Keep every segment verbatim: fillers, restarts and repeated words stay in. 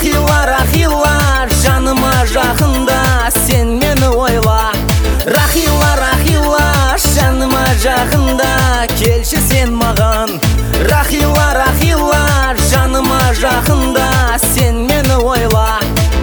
Рахила, Рахила, жаныма жақында сен мені ойла. Рахила, Рахила, жаныма жақында келші сен маған. Рахила, Рахила, жаныма жақында сен мені ойла.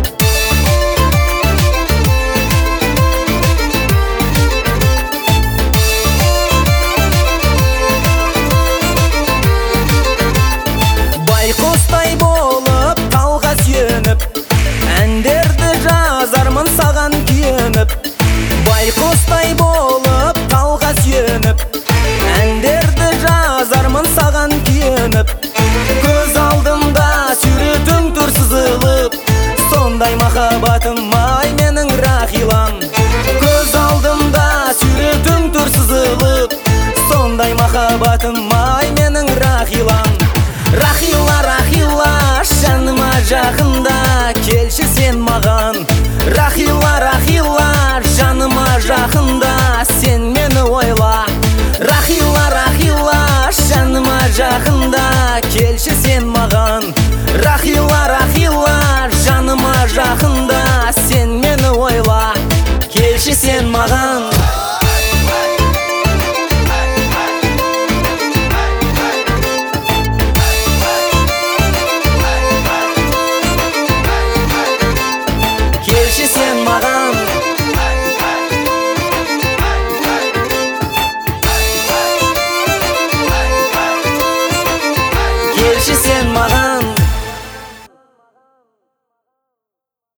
Байқостай болып талға сүйеніп, әндерді жазармын саған күйеніп. Байқостай болып талға сүйеніп, әндерді жазармын саған күйеніп. Көз алдымда суретің тұр сызылып, сондай махаббатым ай менің Рахилам. Көз алдымда суретің тұр сызылып, сондай махаббатым ай менің Рахилам. Рахила, Рахила, жаныма жақында келші сен маған. Рахила, Рахила, жаныма жақында сен мені ойла. Рахила, Рахила, жаныма жақында келші сен маған. Рахила, Рахила, жаныма жақында сен мені ойла. Келші сен маған.